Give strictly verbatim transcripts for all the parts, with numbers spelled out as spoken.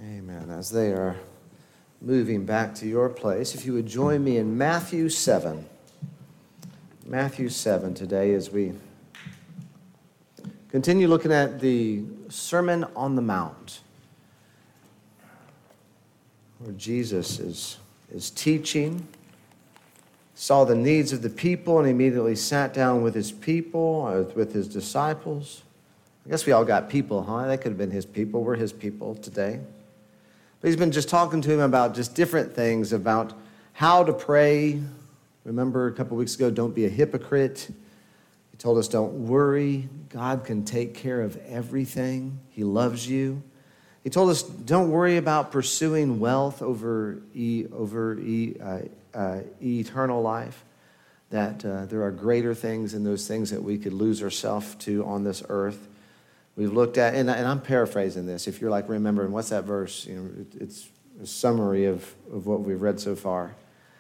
Amen. As they are moving back to your place, if you would join me in Matthew seven. Matthew seven today as we continue looking at the Sermon on the Mount, where Jesus is, is teaching, saw the needs of the people, and immediately sat down with his people, uh, with his disciples. I guess we all got people, huh? They could have been his people. We're his people today. But he's been just talking to him about just different things, about how to pray. Remember a couple weeks ago, don't be a hypocrite. He told us don't worry. God can take care of everything. He loves you. He told us don't worry about pursuing wealth over, e, over e, uh, uh, eternal life, that uh, there are greater things than those things that we could lose ourselves to on this earth. We've looked at, and, and I'm paraphrasing this, if you're like remembering, what's that verse? You know, it, it's a summary of, of what we've read so far.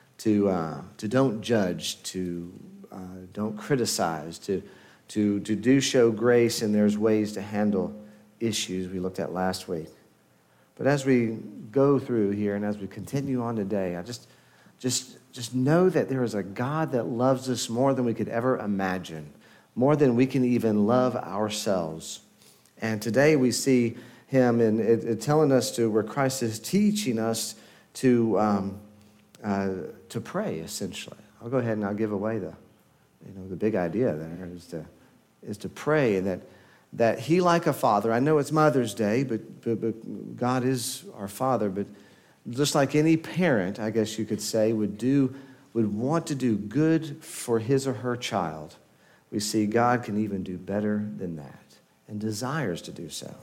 To uh, to don't judge, to uh, don't criticize, to, to, to do show grace, and there's ways to handle issues we looked at last week. But as we go through here and as we continue on today, I just, just, just know that there is a God that loves us more than we could ever imagine, more than we can even love ourselves. And today we see him in it, it telling us to, where Christ is teaching us to um, uh, to pray, essentially. I'll go ahead and I'll give away the, you know, the big idea there is to is to pray, and that that he, like a father, I know it's Mother's Day, but, but but God is our Father, but just like any parent, I guess you could say, would do would want to do good for his or her child. We see God can even do better than that, and desires to do so.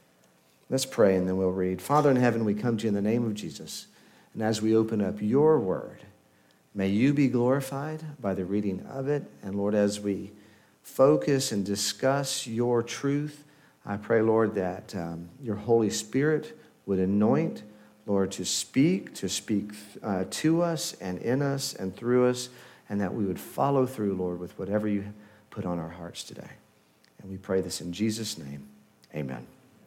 Let's pray, and then we'll read. Father in heaven, we come to you in the name of Jesus. And as we open up your word, may you be glorified by the reading of it. And Lord, as we focus and discuss your truth, I pray, Lord, that um, your Holy Spirit would anoint, Lord, to speak, to speak uh, to us and in us and through us, and that we would follow through, Lord, with whatever you put on our hearts today. And we pray this in Jesus' name. Amen.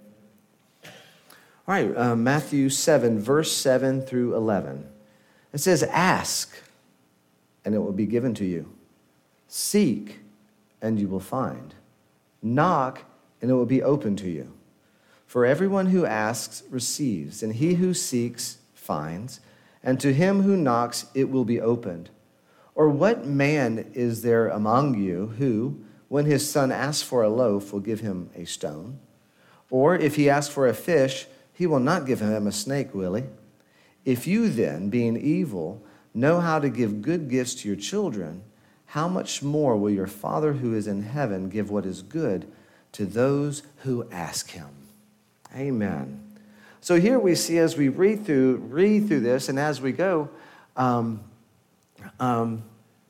All right, uh, Matthew seven, verse seven through eleven. It says, ask, and it will be given to you. Seek, and you will find. Knock, and it will be open to you. For everyone who asks receives, and he who seeks finds, and to him who knocks it will be opened. Or what man is there among you who, when his son asks for a loaf, will give him a stone? Or if he asks for a fish, he will not give him a snake, will he? If you then, being evil, know how to give good gifts to your children, how much more will your Father who is in heaven give what is good to those who ask him? Amen. So here we see, as we read through read through this, and as we go, um, um,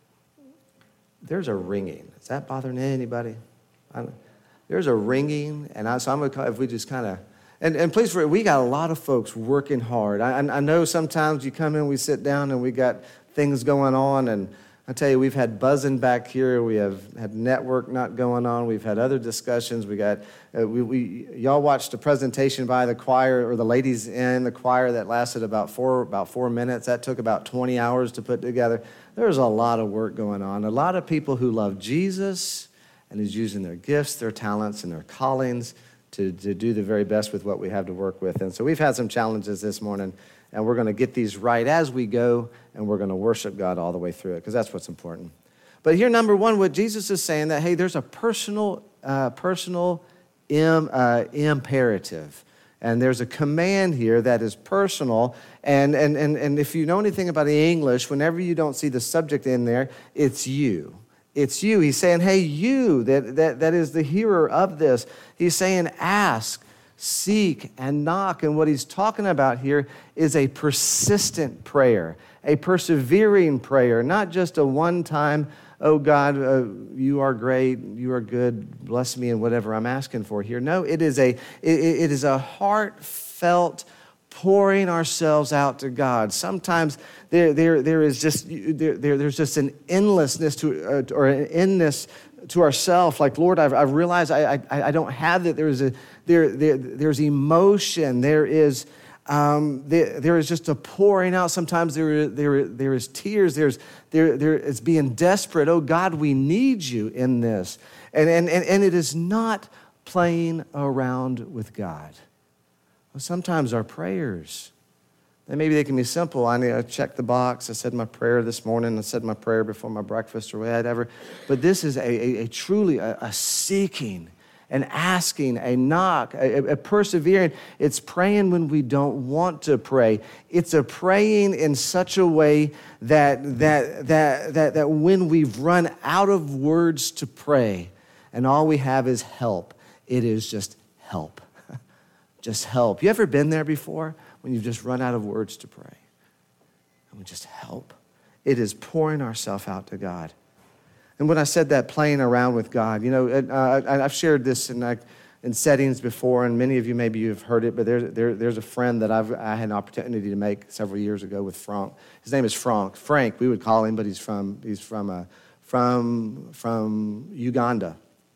there's a ringing. Is that bothering anybody? I don't, there's a ringing, and I, so I'm gonna, if we just kind of, and, and please, we got a lot of folks working hard. I, I know sometimes you come in, we sit down, and we got things going on, and I tell you, we've had buzzing back here. We have had network not going on. We've had other discussions. We got, uh, we, we y'all watched a presentation by the choir, or the ladies in the choir, that lasted about four, about four minutes. That took about twenty hours to put together. There's a lot of work going on. A lot of people who love Jesus and is using their gifts, their talents, and their callings to, to do the very best with what we have to work with. And so we've had some challenges this morning, and we're going to get these right as we go, and we're going to worship God all the way through it, because that's what's important. But here, number one, what Jesus is saying, that, hey, there's a personal, uh, personal im, uh, imperative. And there's a command here that is personal. And, and, and, and if you know anything about the English, whenever you don't see the subject in there, it's you. It's you. He's saying, hey, you, that, that, that is the hearer of this. He's saying, ask, seek, and knock. And what he's talking about here is a persistent prayer, a persevering prayer, not just a one-time, oh, God, uh, you are great, you are good, bless me in whatever I'm asking for here. No, it is a, it, it is a heartfelt pouring ourselves out to God. Sometimes there, there, there is just there, there, there's just an endlessness to, uh, or an endness to ourselves. Like, Lord, I've, I've realized I, I, I don't have that. There is a there, there, there's emotion. There is Um, there, there is just a pouring out. Sometimes there, there, there is tears. There's, there, there is being desperate. Oh, God, we need you in this. And, and, and, and it is not playing around with God. Sometimes our prayers, and maybe they can be simple. I need to check the box. I said my prayer this morning. I said my prayer before my breakfast or whatever. But this is a, a, a truly a, a seeking, an asking, a knock, a, a persevering. It's praying when we don't want to pray. It's a praying in such a way that, that, that, that, that when we've run out of words to pray and all we have is help, it is just help. Just help. You ever been there before when you've just run out of words to pray? And we just help. It is pouring ourselves out to God. And when I said that, playing around with God, you know, uh, I've shared this in, uh, in settings before, and many of you maybe you've heard it, but there's, there, there's a friend that I've, I had an opportunity to make several years ago with Frank. His name is Frank. Frank, we would call him, but he's from, he's from, uh, from, from Uganda,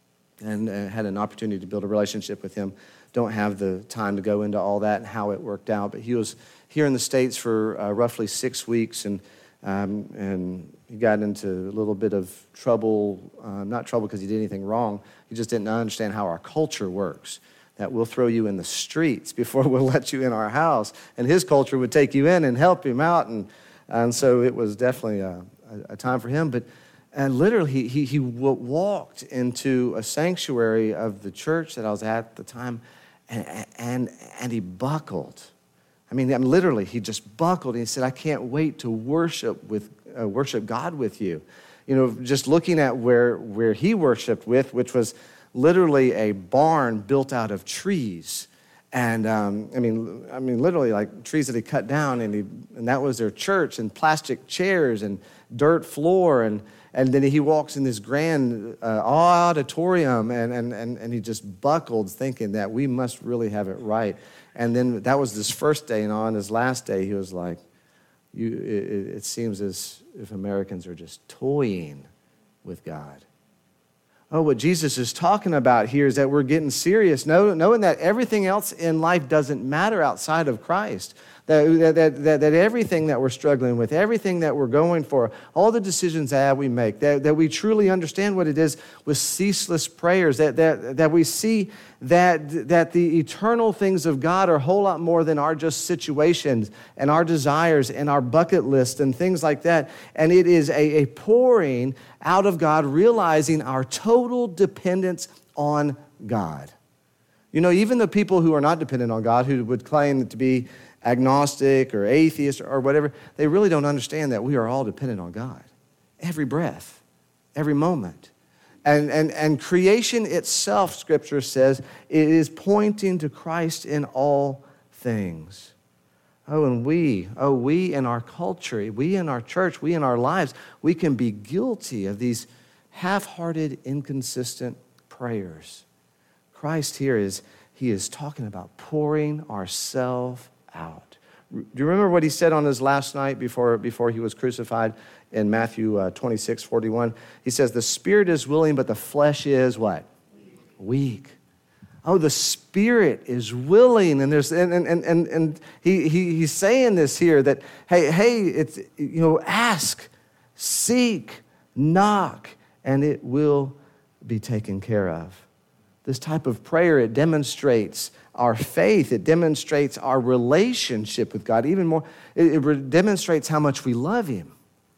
and uh, had an opportunity to build a relationship with him. Don't have the time to go into all that and how it worked out, but he was here in the States for uh, roughly six weeks, and um, and he got into a little bit of trouble, uh, not trouble because he did anything wrong, he just didn't understand how our culture works, that we'll throw you in the streets before we'll let you in our house, and his culture would take you in and help him out, and, and so it was definitely a, a, a time for him, but and literally, he, he, he walked into a sanctuary of the church that I was at at the time, and, and, and he buckled. I mean, I mean, literally, he just buckled. And he said, I can't wait to worship with uh, worship God with you. You know, just looking at where, where he worshiped with, which was literally a barn built out of trees. And, um, I mean, I mean, literally, like, trees that he cut down, and, he, and that was their church, and plastic chairs, and dirt floor, and And then he walks in this grand uh, auditorium, and, and, and, and he just buckled, thinking that we must really have it right. And then that was his first day, and on his last day, he was like, "You, it, it seems as if Americans are just toying with God." Oh, what Jesus is talking about here is that we're getting serious, knowing that everything else in life doesn't matter outside of Christ. That, that, that, that everything that we're struggling with, everything that we're going for, all the decisions that we make, that, that we truly understand what it is with ceaseless prayers, that, that, that we see that, that the eternal things of God are a whole lot more than our just situations and our desires and our bucket list and things like that. And it is a, a pouring out of God, realizing our total dependence on God. You know, even the people who are not dependent on God, who would claim to be agnostic or atheist or whatever, they really don't understand that we are all dependent on God. Every breath, every moment. And, and, and creation itself, Scripture says, it is pointing to Christ in all things. Oh, and we, oh, we in our culture, we in our church, we in our lives, we can be guilty of these half-hearted, inconsistent prayers. Christ here is, he is talking about pouring ourselves out. Do you remember what he said on his last night before, before he was crucified in Matthew uh, twenty-six forty-one? He says, the spirit is willing, but the flesh is what? Weak. Weak. Oh, the spirit is willing, and there's and and and and he, he he's saying this here that hey hey it's you know ask, seek, knock, and it will be taken care of. This type of prayer, it demonstrates our faith. It demonstrates our relationship with God. Even more, it, it demonstrates how much we love him.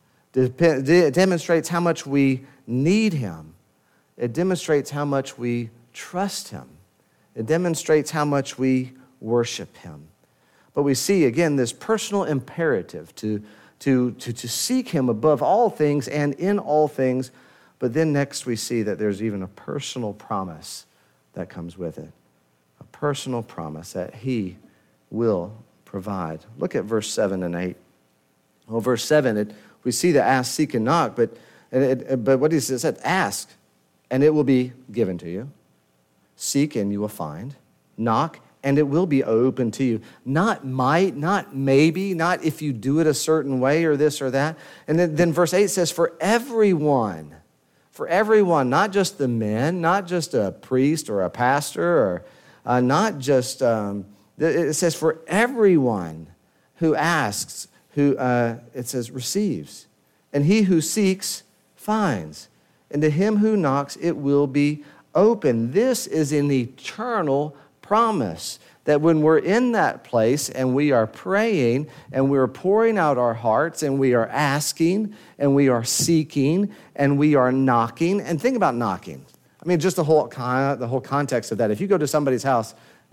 It demonstrates how much we need him. It demonstrates how much we trust him. It demonstrates how much we worship him. But we see, again, this personal imperative to, to, to, to seek him above all things and in all things. But then next we see that there's even a personal promise that comes with it. A personal promise that he will provide. Look at verse seven and eight. Well, verse seven, it, we see the ask, seek, and knock, but, it, it, but what he said, ask, and it will be given to you. Seek, and you will find. Knock, and it will be open to you. Not might, not maybe, not if you do it a certain way or this or that. And then, then verse eight says, for everyone, for everyone, not just the men, not just a priest or a pastor, or uh, not just um, It says, for everyone who asks, who, uh, it says, receives. And he who seeks, finds. And to him who knocks, it will be open. This is an eternal promise that when we're in that place and we are praying and we're pouring out our hearts and we are asking and we are seeking and we are knocking. And think about knocking. I mean, just the whole, the whole context of that. If you go to somebody's house,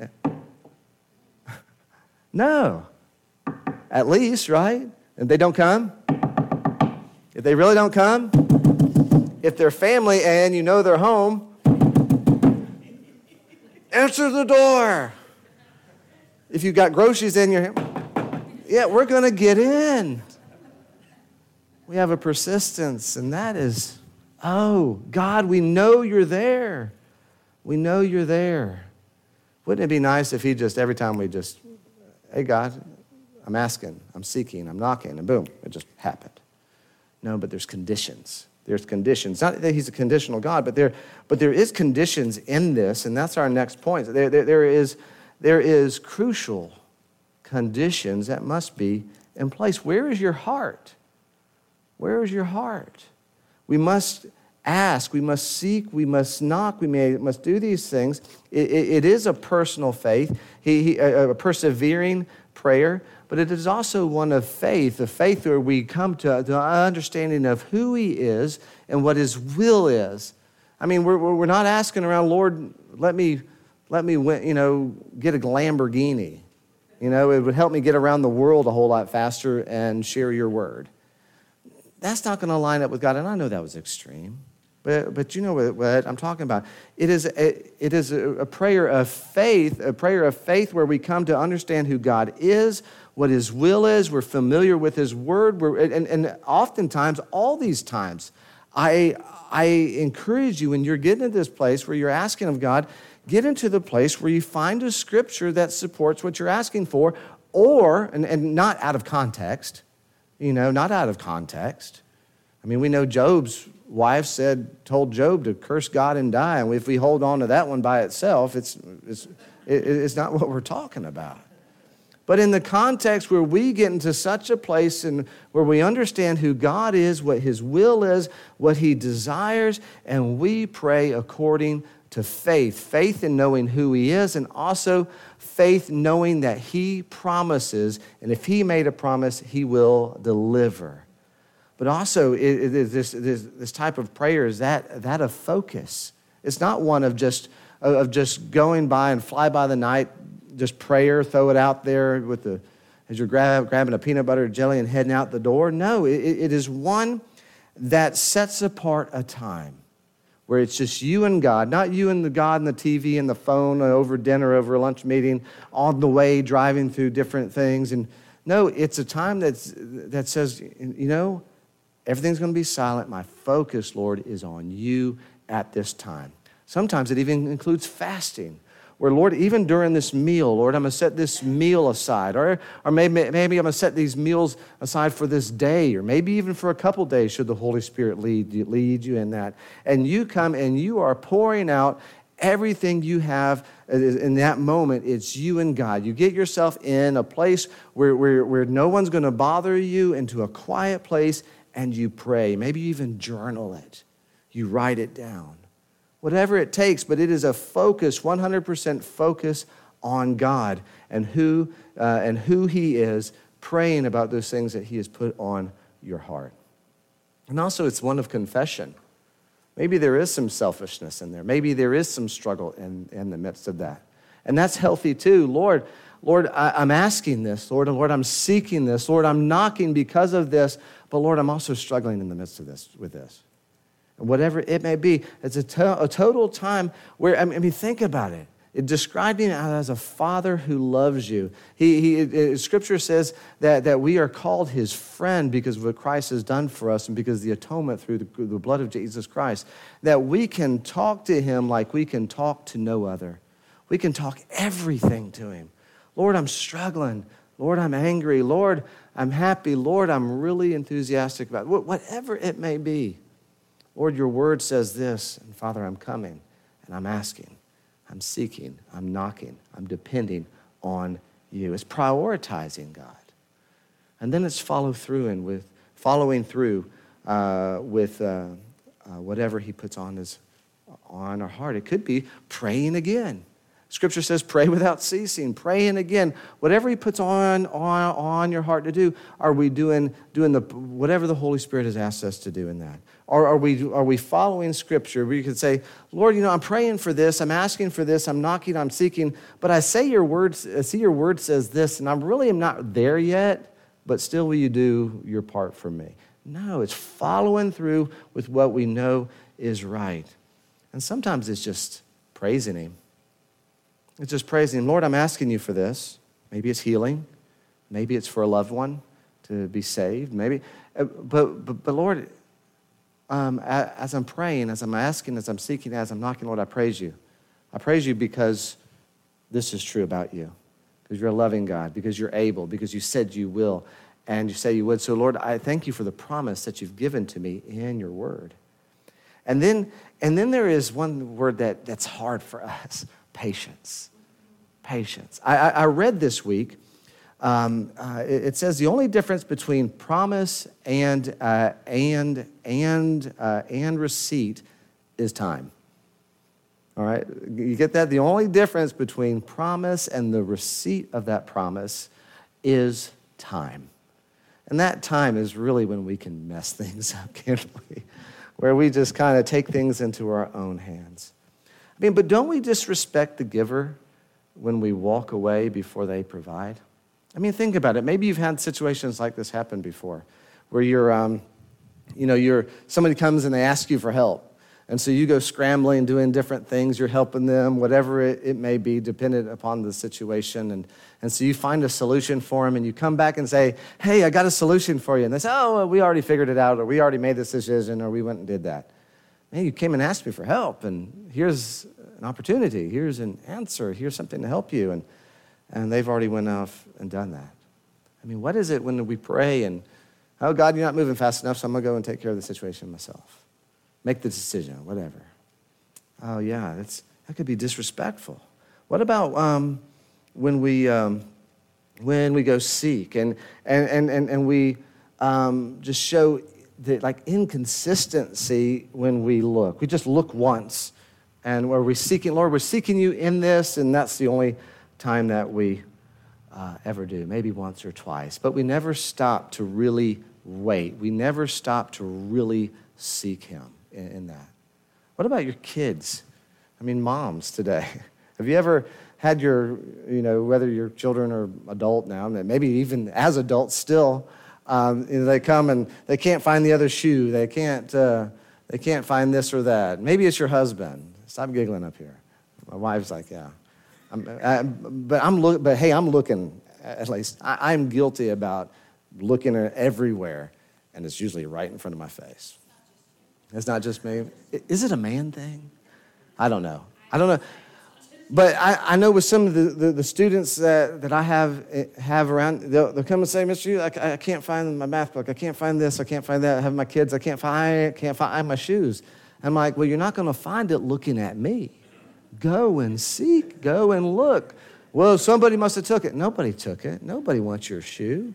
no, at least, right? If they don't come, if they really don't come, if they're family and you know they're home, answer the door. If you've got groceries in your hand, yeah, we're going to get in. We have a persistence, and that is, oh, God, we know you're there. We know you're there. Wouldn't it be nice if he just, every time we just, hey, God, I'm asking, I'm seeking, I'm knocking, and boom, it just happened. No, but there's conditions. There's conditions. Not that he's a conditional God, but there, but there is conditions in this, and that's our next point. There, there, there is, there is crucial conditions that must be in place. Where is your heart? Where is your heart? We must ask, we must seek, we must knock, we may, must do these things. It, it, it is a personal faith, he, he, a, a persevering prayer, but it is also one of faith, a faith where we come to the understanding of who he is and what his will is. I mean, we're, we're not asking around, Lord, let me, let me win, you know, get a Lamborghini. You know, it would help me get around the world a whole lot faster and share your word. That's not going to line up with God, and I know that was extreme. But, but you know what, what I'm talking about. It is, a, it is a, a prayer of faith, a prayer of faith where we come to understand who God is, what his will is. We're familiar with his word. We're, and, and oftentimes, all these times, I, I encourage you when you're getting to this place where you're asking of God, get into the place where you find a scripture that supports what you're asking for, or, and, and not out of context, you know, not out of context. I mean, we know Job's wife said, told Job to curse God and die. And if we hold on to that one by itself, it's, it's, it's not what we're talking about. But in the context where we get into such a place and where we understand who God is, what his will is, what he desires, and we pray according to faith. Faith in knowing who he is, and also faith knowing that he promises, and if he made a promise, he will deliver. But also, it, it is this, this, this type of prayer is that, that of focus. It's not one of just, of just going by and fly by the night, just prayer, throw it out there with the, as you're grab, grabbing a peanut butter jelly and heading out the door. No, it, it is one that sets apart a time where it's just you and God, not you and the God and the T V and the phone over dinner, over a lunch meeting, on the way, driving through different things. And no, it's a time that's, that says, you know, everything's going to be silent. My focus, Lord, is on you at this time. Sometimes it even includes fasting, where, Lord, even during this meal, Lord, I'm going to set this meal aside. Or, or maybe, maybe I'm going to set these meals aside for this day, or maybe even for a couple days should the Holy Spirit lead you, lead you in that. And you come and you are pouring out everything you have in that moment. It's you and God. You get yourself in a place where, where, where no one's going to bother you, into a quiet place, and you pray. Maybe you even journal it. You write it down. Whatever it takes, but it is a focus, one hundred percent focus on God and who, uh, and who he is, praying about those things that he has put on your heart. And also it's one of confession. Maybe there is some selfishness in there. Maybe there is some struggle in, in the midst of that. And that's healthy too. Lord, Lord, I, I'm asking this. Lord, Lord, I'm seeking this. Lord, I'm knocking because of this. But Lord, I'm also struggling in the midst of this, with this. And whatever it may be, it's a, to, a total time where, I mean, think about it. It described him as a father who loves you. He, he, it, Scripture says that, that we are called his friend because of what Christ has done for us and because of the atonement through the, the blood of Jesus Christ, that we can talk to him like we can talk to no other. We can talk everything to him. Lord, I'm struggling. Lord, I'm angry. Lord, I'm happy. Lord, I'm really enthusiastic about it. Whatever it may be. Lord, your word says this, and Father, I'm coming, and I'm asking, I'm seeking, I'm knocking, I'm depending on you. It's prioritizing God. And then it's follow through and with following through uh, with uh, uh, whatever he puts on his on our heart. It could be praying again. Scripture says, pray without ceasing, praying again. Whatever he puts on, on, on your heart to do, are we doing, doing the whatever the Holy Spirit has asked us to do in that? Or are we, are we following Scripture? We could say, Lord, you know, I'm praying for this, I'm asking for this, I'm knocking, I'm seeking, but I say your words, I see your word says this, and I really am not there yet, but still will you do your part for me? No, it's following through with what we know is right. And sometimes it's just praising him. It's just praising him. Lord, I'm asking you for this. Maybe it's healing. Maybe it's for a loved one to be saved. Maybe, but but, but Lord, um, as I'm praying, as I'm asking, as I'm seeking, as I'm knocking, Lord, I praise you. I praise you because this is true about you. Because you're a loving God. Because you're able. Because you said you will. And you say you would. So Lord, I thank you for the promise that you've given to me in your word. And then, and then there is one word that, that's hard for us. Patience. Patience. I, I, I read this week, um, uh, it, it says the only difference between promise and uh, and and uh, and receipt is time. All right, you get that? The only difference between promise and the receipt of that promise is time. And that time is really when we can mess things up, can't we? Where we just kind of take things into our own hands. I mean, but don't we disrespect the giver when we walk away before they provide? I mean, think about it. Maybe you've had situations like this happen before, where you're, um, you know, you're somebody comes and they ask you for help, and so you go scrambling, doing different things. You're helping them, whatever it, it may be, dependent upon the situation, and and so you find a solution for them, and you come back and say, "Hey, I got a solution for you," and they say, "Oh, well, we already figured it out, or we already made this decision, or we went and did that." Man, you came and asked me for help, and here's an opportunity. Here's an answer. Here's something to help you. And, and they've already went off and done that. I mean, what is it when we pray and, oh, God, you're not moving fast enough, so I'm going to go and take care of the situation myself. Make the decision, whatever. Oh, yeah, that's, that could be disrespectful. What about um, when we um, when we go seek and, and, and, and, and we um, just show the like inconsistency when we look. We just look once, and where we're seeking, Lord, we're seeking you in this, and that's the only time that we uh, ever do, maybe once or twice. But we never stop to really wait. We never stop to really seek him in, in that. What about your kids? I mean, moms today. Have you ever had your, you know, whether your children are adult now, maybe even as adults still, Um, you know, they come and they can't find the other shoe. They can't. Uh, they can't find this or that. Maybe it's your husband. Stop giggling up here. My wife's like, yeah. I'm, I, but I'm look. But hey, I'm looking. At least I, I'm guilty about looking at everywhere, and it's usually right in front of my face. It's not just me. Is it a man thing? I don't know. I don't know. But I, I know with some of the, the, the students that, that I have have around, they'll, they'll come and say, Mister Yu, I, I can't find my math book. I can't find this. I can't find that. I have my kids. I can't find, I can't find my shoes. I'm like, well, you're not going to find it looking at me. Go and seek. Go and look. Well, somebody must have took it. Nobody took it. Nobody wants your shoe.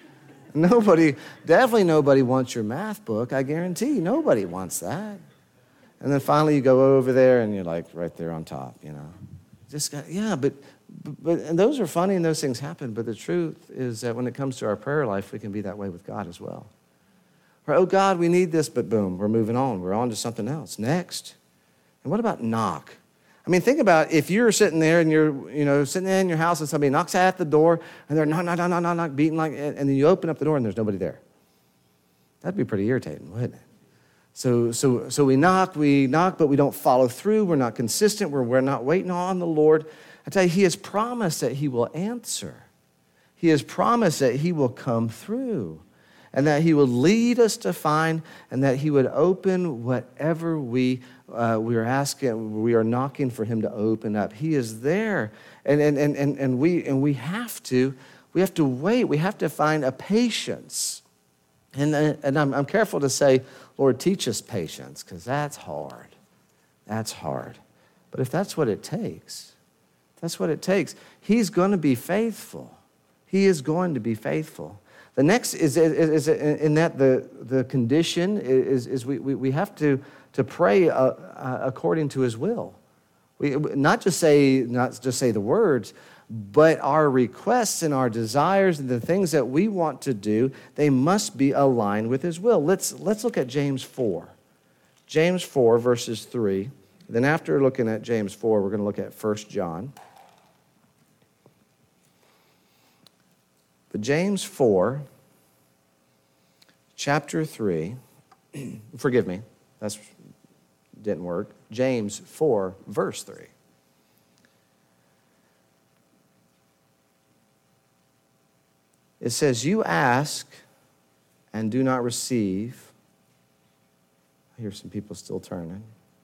Nobody, definitely nobody wants your math book. I guarantee nobody wants that. And then finally you go over there and you're like right there on top, you know. Just got, yeah, but, but and those are funny and those things happen, but the truth is that when it comes to our prayer life, we can be that way with God as well. Or, oh, God, we need this, but boom, we're moving on. We're on to something else. Next. And what about knock? I mean, think about if you're sitting there and you're, you know, sitting there in your house and somebody knocks at the door and they're knock, knock, knock, knock, knock, knock, beating like, and then you open up the door and there's nobody there. That'd be pretty irritating, wouldn't it? So, so, so we knock, we knock, but we don't follow through. We're not consistent. We're, we're not waiting on the Lord. I tell you, he has promised that he will answer. He has promised that he will come through and that he will lead us to find and that he would open whatever we, uh, we are asking, we are knocking for him to open up. He is there. And, and, and, and, and, we, and we have to, we have to wait. We have to find a patience. And, and I'm, I'm careful to say, Lord, teach us patience, because that's hard. That's hard. But if that's what it takes, That's what it takes. He's going to be faithful. He is going to be faithful. The next is, is, is in that the, the condition is, is we, we, we have to, to pray uh, uh, according to his will. We, not just say not just say the words, but our requests and our desires and the things that we want to do, they must be aligned with his will. Let's, let's look at James four. James four, verses three. Then after looking at James four, we're going to look at First John. But James four, chapter three, forgive me, that didn't work. James four, verse three. It says, you ask and do not receive. I hear some people still turning.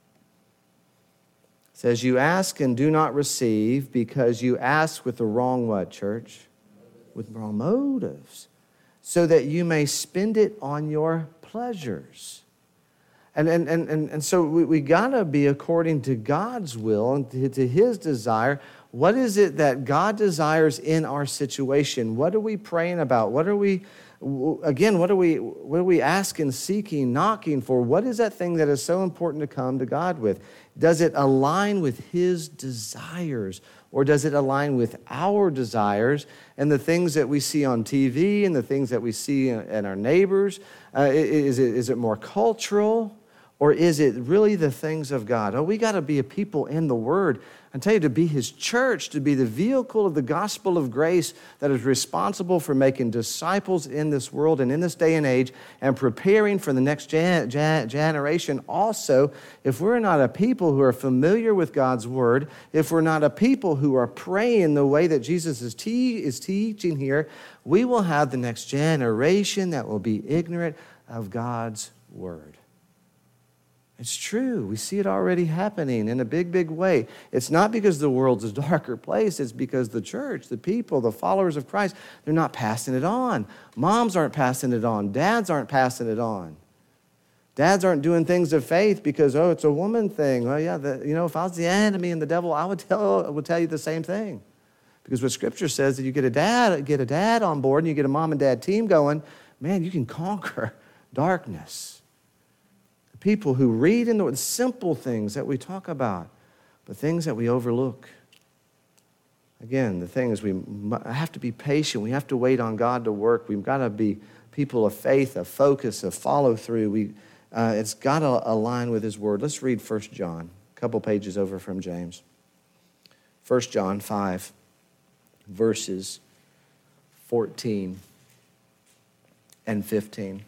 It says, you ask and do not receive because you ask with the wrong what, church? With wrong motives, so that you may spend it on your pleasures. And, and, and, and, and so we, we got to be according to God's will and to, to his desire. What is it that God desires in our situation? What are we praying about? What are we, again, what are we, what are we asking, seeking, knocking for? What is that thing that is so important to come to God with? Does it align with his desires? Or does it align with our desires and the things that we see on T V and the things that we see in our neighbors? Uh, is, it, is it more cultural? Or is it really the things of God? Oh, we got to be a people in the Word. I tell you, to be his church, to be the vehicle of the gospel of grace that is responsible for making disciples in this world and in this day and age and preparing for the next gen- gen- generation. Also, if we're not a people who are familiar with God's Word, if we're not a people who are praying the way that Jesus is, te- is teaching here, we will have the next generation that will be ignorant of God's Word. It's true. We see it already happening in a big, big way. It's not because the world's a darker place. It's because the church, the people, the followers of Christ, they're not passing it on. Moms aren't passing it on. Dads aren't passing it on. Dads aren't doing things of faith because, oh, it's a woman thing. Well, yeah, the, you know, if I was the enemy and the devil, I would tell, I would tell you the same thing. Because what Scripture says that you get a dad, get a dad on board and you get a mom and dad team going, man, you can conquer darkness. People who read in the simple things that we talk about, but things that we overlook. Again, the thing is we have to be patient. We have to wait on God to work. We've got to be people of faith, of focus, of follow through. We, uh, it's got to align with his word. Let's read First John, a couple pages over from James. First John five, verses fourteen and fifteen.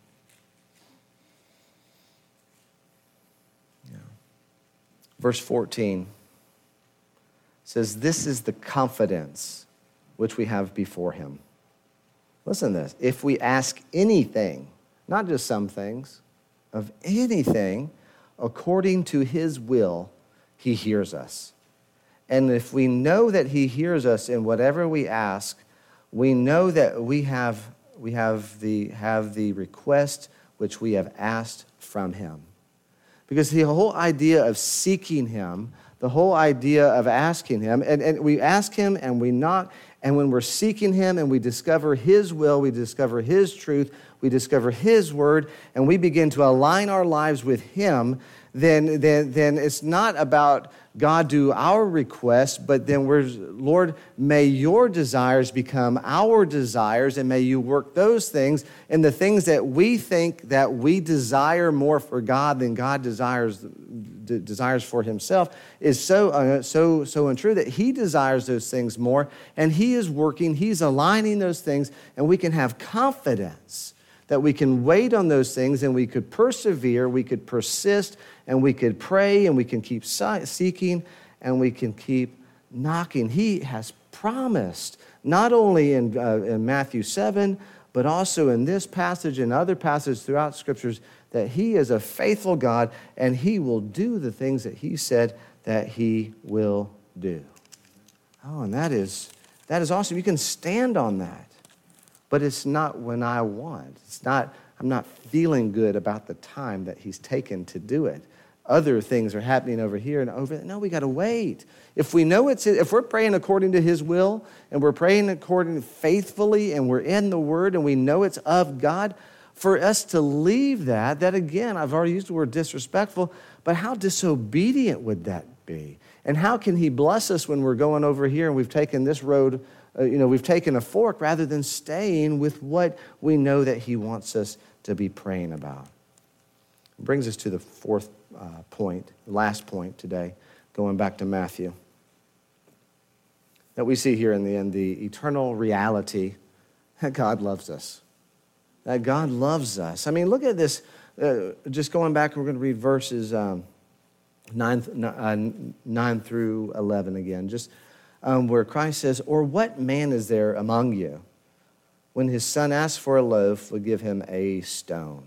Verse fourteen says, this is the confidence which we have before him. Listen to this. If we ask anything, not just some things, of anything, according to his will, he hears us. And if we know that he hears us in whatever we ask, we know that we have, we have, the, have the request which we have asked from him. Because the whole idea of seeking him, the whole idea of asking him, and, and we ask him and we knock, and when we're seeking him and we discover his will, we discover his truth, we discover his word, and we begin to align our lives with him, then, then, then it's not about God do our request, but then we're, Lord, may your desires become our desires, and may you work those things, and the things that we think that we desire more for God than God desires d- desires for himself is so, uh, so, so untrue that he desires those things more, and he is working, he's aligning those things, and we can have confidence that we can wait on those things and we could persevere, we could persist, and we could pray, and we can keep seeking, and we can keep knocking. He has promised, not only in, uh, in Matthew seven, but also in this passage and other passages throughout Scriptures, that he is a faithful God, and he will do the things that he said that he will do. Oh, and that is, that is awesome. You can stand on that. But it's not when I want. It's not, I'm not feeling good about the time that he's taken to do it. other things are happening over here and over there. No, we got to wait. If we know it's, if we're praying according to his will and we're praying according faithfully and we're in the word and we know it's of God, for us to leave that, that again, I've already used the word disrespectful, but how disobedient would that be? And how can he bless us when we're going over here and we've taken this road, uh, you know, we've taken a fork rather than staying with what we know that he wants us to be praying about? It brings us to the fourth uh, point, last point today, going back to Matthew, that we see here in the end, the eternal reality that God loves us. That God loves us. I mean, look at this. Uh, just going back, we're going to read verses um, nine, uh, nine through eleven again, just um, where Christ says, "Or what man is there among you, when his son asks for a loaf, will give him a stone?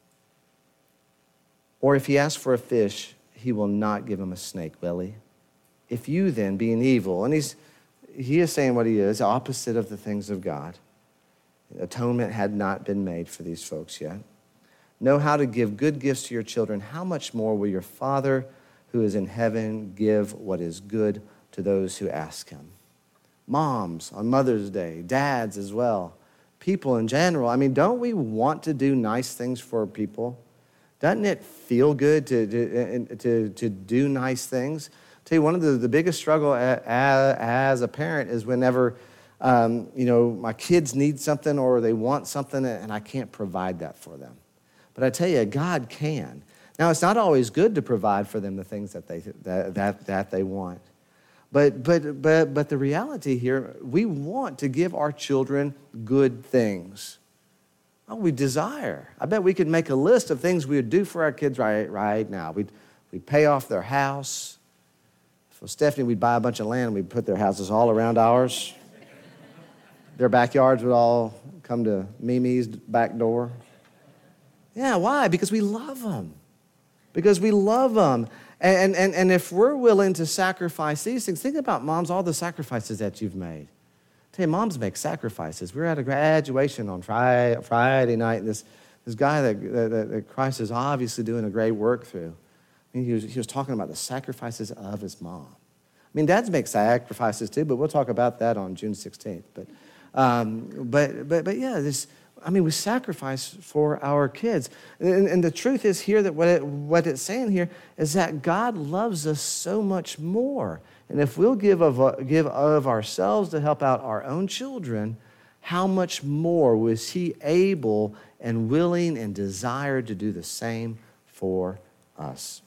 Or if he asks for a fish, he will not give him a snake, will he? If you then, being evil," and he's he is saying what he is, opposite of the things of God. Atonement had not been made for these folks yet. "Know how to give good gifts to your children, how much more will your Father who is in heaven give what is good to those who ask him?" Moms on Mother's Day, dads as well, people in general. I mean, don't we want to do nice things for people? Doesn't it feel good to, to, to, to do nice things? I'll tell you, one of the, the biggest struggle as, as a parent is whenever Um, you know, my kids need something or they want something and I can't provide that for them. But I tell you, God can. Now, it's not always good to provide for them the things that they that that, that they want. But but but but the reality here, we want to give our children good things. Oh, we desire. I bet we could make a list of things we would do for our kids right right now. We'd we'd pay off their house. For Stephanie, we'd buy a bunch of land and we'd put their houses all around ours. Their backyards would all come to Mimi's back door. Yeah, why? Because we love them. Because we love them. And, and, and if we're willing to sacrifice these things, think about, moms, all the sacrifices that you've made. I tell you, moms make sacrifices. We were at a graduation on Friday, Friday night, and this, this guy that, that, that Christ is obviously doing a great work through, I mean, he was, he was talking about the sacrifices of his mom. I mean, dads make sacrifices too, but we'll talk about that on June sixteenth. But Um, but, but, but yeah, this, I mean, we sacrifice for our kids. And, and the truth is here that what, it, what it's saying here is that God loves us so much more. And if we'll give of, give of ourselves to help out our own children, how much more was he able and willing and desired to do the same for us?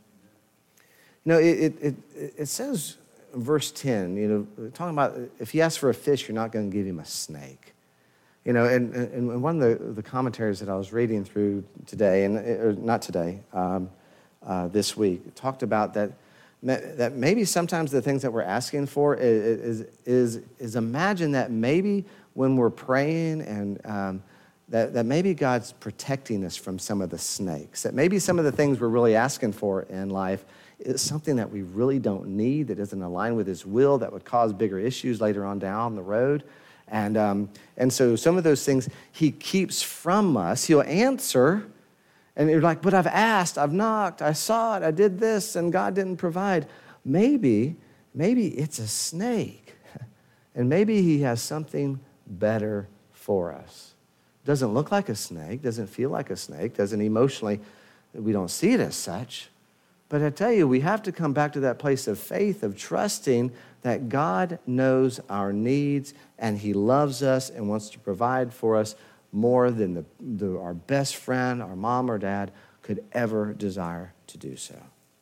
You know, it, it, it, it says, verse ten, you know, talking about if he asks for a fish, you're not going to give him a snake. You know, and, and one of the, the commentaries that I was reading through today, and or not today, um, uh, this week, talked about that that maybe sometimes the things that we're asking for is is is, is imagine that maybe when we're praying and um, that, that maybe God's protecting us from some of the snakes, that maybe some of the things we're really asking for in life is something that we really don't need, that doesn't align with his will, that would cause bigger issues later on down the road. And, um, and so some of those things he keeps from us. He'll answer, and you're like, but I've asked, I've knocked, I saw it, I did this, and God didn't provide. Maybe, maybe it's a snake. And maybe he has something better for us. Doesn't look like a snake, doesn't feel like a snake, doesn't emotionally, we don't see it as such. But I tell you, we have to come back to that place of faith, of trusting that God knows our needs and he loves us and wants to provide for us more than the, the, our best friend, our mom or dad could ever desire to do so.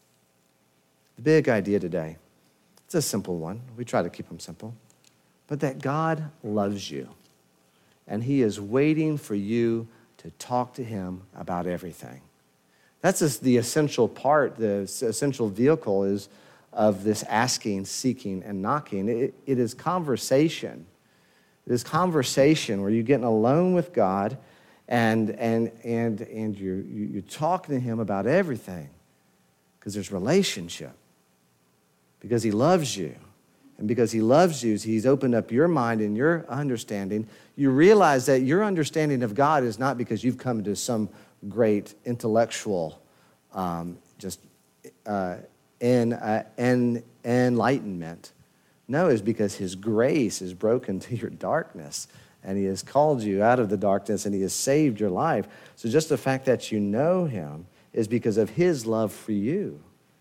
The big idea today, it's a simple one. We try to keep them simple. But that God loves you and he is waiting for you to talk to him about everything. That's just the essential part, the essential vehicle is of this asking, seeking, and knocking. It, it is conversation. It is conversation where you're getting alone with God and, and, and, and you're, you're talking to him about everything because there's relationship, because he loves you. And because he loves you, he's opened up your mind and your understanding. You realize that your understanding of God is not because you've come to some great intellectual um, just uh, in, uh, en- enlightenment. No, it's because his grace is broken to your darkness, and he has called you out of the darkness, and he has saved your life. So just the fact that you know him is because of his love for you.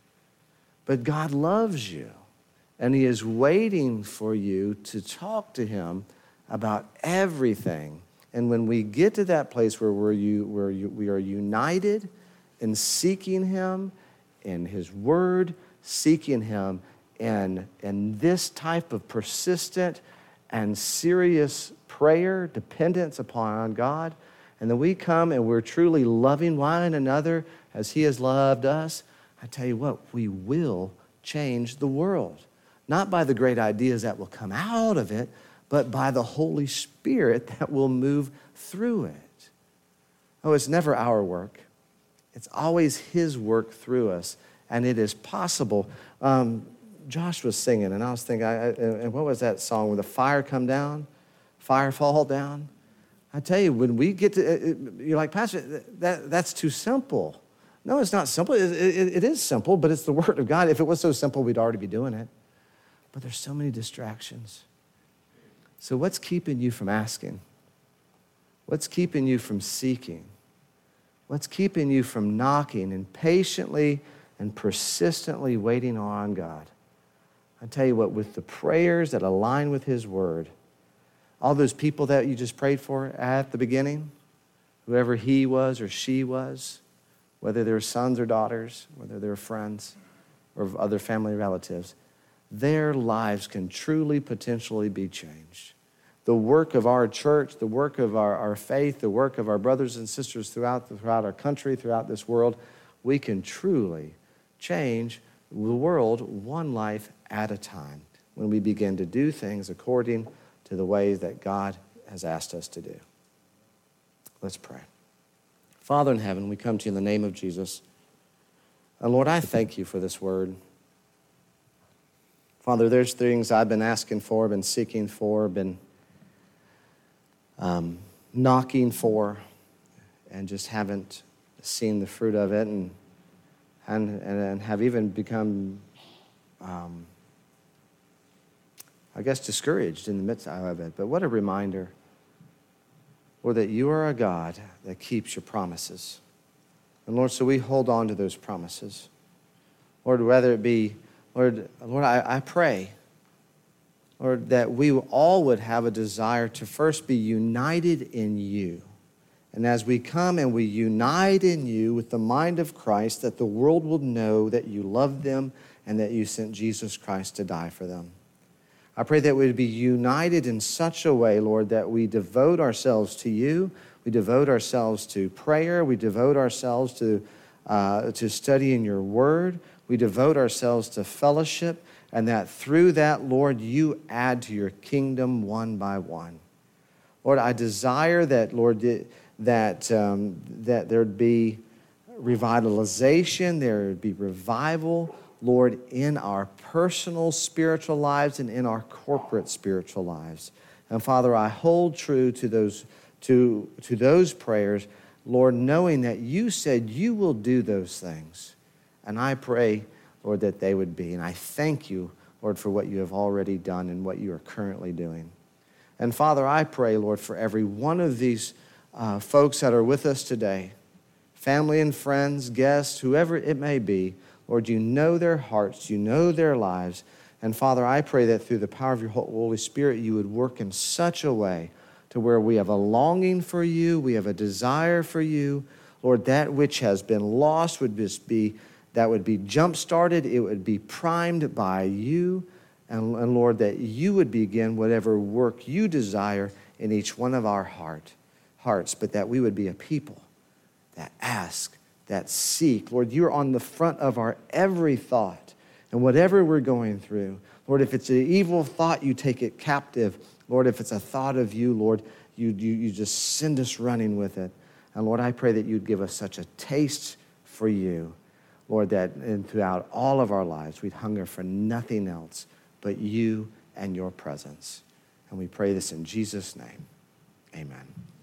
But God loves you, and he is waiting for you to talk to him about everything. And when we get to that place where, we're you, where you, we are united in seeking him, in his word, seeking him, and, and this type of persistent and serious prayer, dependence upon God, and then we come and we're truly loving one another as he has loved us, I tell you what, we will change the world. Not by the great ideas that will come out of it, but by the Holy Spirit that will move through it. Oh, it's never our work. It's always his work through us, and it is possible. Um, Josh was singing, and I was thinking, I, I, and what was that song? When the fire come down, fire fall down? I tell you, when we get to, you're like, Pastor, that, that's too simple. No, it's not simple. It, it, it is simple, but it's the Word of God. If it was so simple, we'd already be doing it. But there's so many distractions. So what's keeping you from asking? What's keeping you from seeking? What's keeping you from knocking and patiently and persistently waiting on God? I tell you what, with the prayers that align with his word, all those people that you just prayed for at the beginning, whoever he was or she was, whether they're sons or daughters, whether they're friends or other family relatives, their lives can truly potentially be changed. The work of our church, the work of our, our faith, the work of our brothers and sisters throughout, throughout our country, throughout this world, we can truly change the world one life at a time when we begin to do things according to the ways that God has asked us to do. Let's pray. Father in heaven, we come to you in the name of Jesus. And Lord, I thank you for this word. Father, there's things I've been asking for, been seeking for, been um, knocking for, and just haven't seen the fruit of it, and and, and have even become, um, I guess, discouraged in the midst of it. But what a reminder, Lord, that you are a God that keeps your promises. And Lord, so we hold on to those promises. Lord, whether it be, Lord, Lord, I, I pray, Lord, that we all would have a desire to first be united in you. And as we come and we unite in you with the mind of Christ, that the world will know that you love them and that you sent Jesus Christ to die for them. I pray that we'd be united in such a way, Lord, that we devote ourselves to you, we devote ourselves to prayer, we devote ourselves to, uh, to studying your word, we devote ourselves to fellowship, and that through that, Lord, you add to your kingdom one by one. Lord, I desire that, Lord, that, um, that there'd be revitalization, there'd be revival, Lord, in our personal spiritual lives and in our corporate spiritual lives. And Father, I hold true to those, to, to those prayers, Lord, knowing that you said you will do those things. And I pray, Lord, that they would be. And I thank you, Lord, for what you have already done and what you are currently doing. And Father, I pray, Lord, for every one of these uh, folks that are with us today, family and friends, guests, whoever it may be, Lord, you know their hearts, you know their lives. And Father, I pray that through the power of your Holy Spirit, you would work in such a way to where we have a longing for you, we have a desire for you. Lord, that which has been lost would just be, that would be jump-started, it would be primed by you. And, and Lord, that you would begin whatever work you desire in each one of our heart, hearts, but that we would be a people that ask, that seek. Lord, you're on the front of our every thought. And whatever we're going through, Lord, if it's an evil thought, you take it captive. Lord, if it's a thought of you, Lord, you, you, you just send us running with it. And Lord, I pray that you'd give us such a taste for you, Lord, that and throughout all of our lives, we'd hunger for nothing else but you and your presence. And we pray this in Jesus' name. Amen.